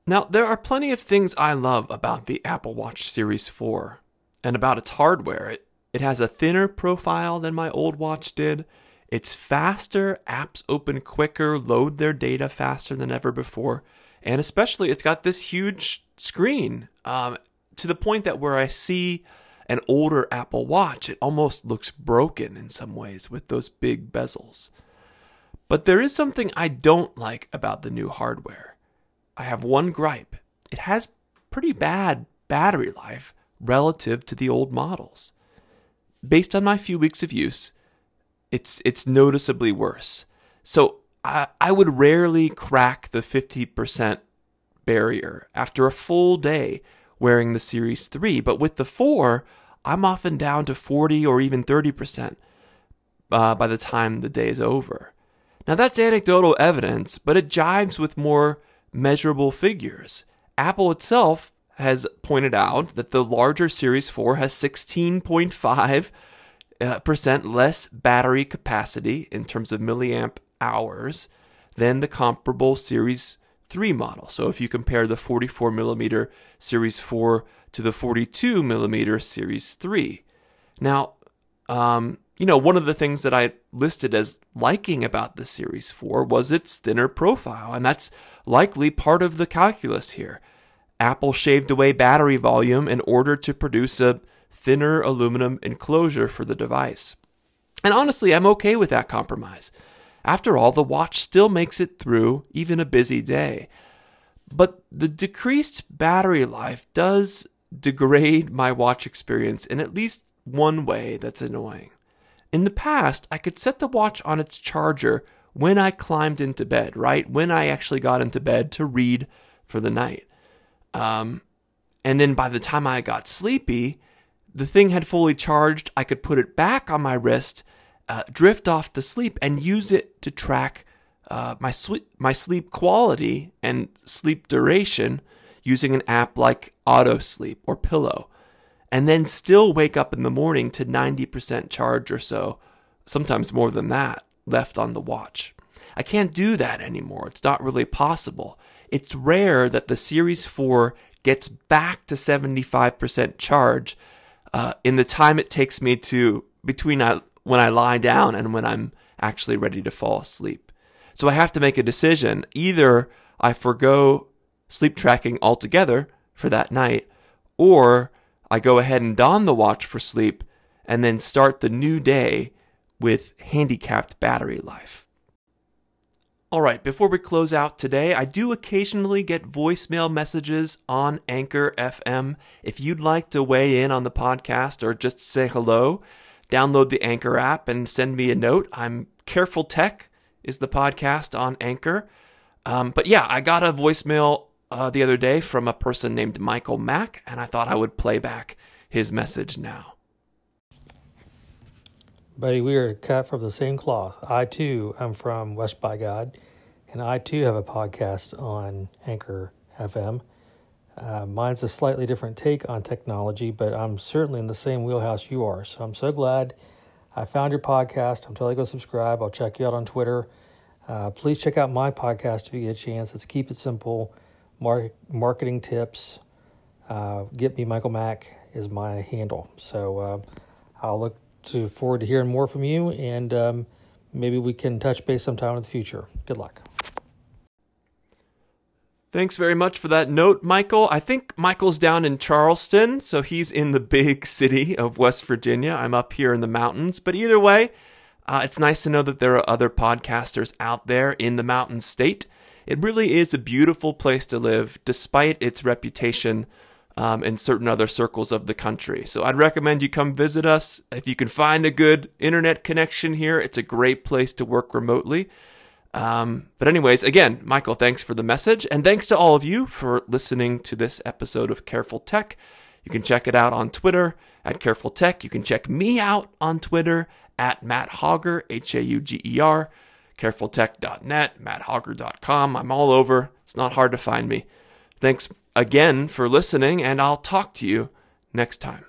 Now, there are plenty of things I love about the Apple Watch Series 4 and about its hardware. It has a thinner profile than my old watch did. It's faster, apps open quicker, load their data faster than ever before, and especially it's got this huge screen to the point that where I see an older Apple Watch, it almost looks broken in some ways with those big bezels. But there is something I don't like about the new hardware. I have one gripe. It has pretty bad battery life relative to the old models. Based on my few weeks of use, it's noticeably worse. So I would rarely crack the 50% barrier after a full day wearing the Series 3. But with the 4, I'm often down to 40 or even 30% by the time the day is over. Now that's anecdotal evidence, but it jives with more measurable figures. Apple itself has pointed out that the larger Series 4 has 16.5% less battery capacity in terms of milliamp hours than the comparable Series 3 model. So if you compare the 44mm Series 4 to the 42mm Series 3. Now, one of the things that I listed as liking about the Series 4 was its thinner profile, and that's likely part of the calculus here. Apple shaved away battery volume in order to produce a thinner aluminum enclosure for the device. And honestly, I'm okay with that compromise. After all, the watch still makes it through even a busy day. But the decreased battery life does degrade my watch experience in at least one way that's annoying. In the past, I could set the watch on its charger when I climbed into bed, right? When I actually got into bed to read for the night. And then by the time I got sleepy, the thing had fully charged. I could put it back on my wrist, drift off to sleep, and use it to track my sleep quality and sleep duration using an app like AutoSleep or Pillow. And then still wake up in the morning to 90% charge or so, sometimes more than that, left on the watch. I can't do that anymore. It's not really possible. It's rare that the Series 4 gets back to 75% charge in the time it takes me to between when I lie down and when I'm actually ready to fall asleep. So I have to make a decision. Either I forgo sleep tracking altogether for that night, or I go ahead and don the watch for sleep and then start the new day with handicapped battery life. All right, before we close out today, I do occasionally get voicemail messages on Anchor FM. If you'd like to weigh in on the podcast or just say hello, download the Anchor app and send me a note. I'm Careful Tech is the podcast on Anchor. But yeah, I got a voicemail the other day from a person named Michael Mack, and I thought I would play back his message now. Buddy, we are cut from the same cloth. I, too, am from West by God, and I, too, have a podcast on Anchor FM. Mine's a slightly different take on technology, but I'm certainly in the same wheelhouse you are. So I'm so glad I found your podcast. I'm totally going to subscribe. I'll check you out on Twitter. Please check out my podcast if you get a chance. It's Keep It Simple, marketing tips. Get me Michael Mack is my handle. So I'll look forward to hearing more from you, and maybe we can touch base sometime in the future. Good luck. Thanks very much for that note, Michael. I think Michael's down in Charleston, so he's in the big city of West Virginia. I'm up here in the mountains. But either way, it's nice to know that there are other podcasters out there in the Mountain State. It really is a beautiful place to live, despite its reputation in certain other circles of the country. So I'd recommend you come visit us. If you can find a good internet connection here, it's a great place to work remotely. But anyways, again, Michael, thanks for the message. And thanks to all of you for listening to this episode of Careful Tech. You can check it out on Twitter at Careful Tech. You can check me out on Twitter at Matt Hauger, Hauger, carefultech.net, matthauger.com. I'm all over. It's not hard to find me. Thanks again for listening, and I'll talk to you next time.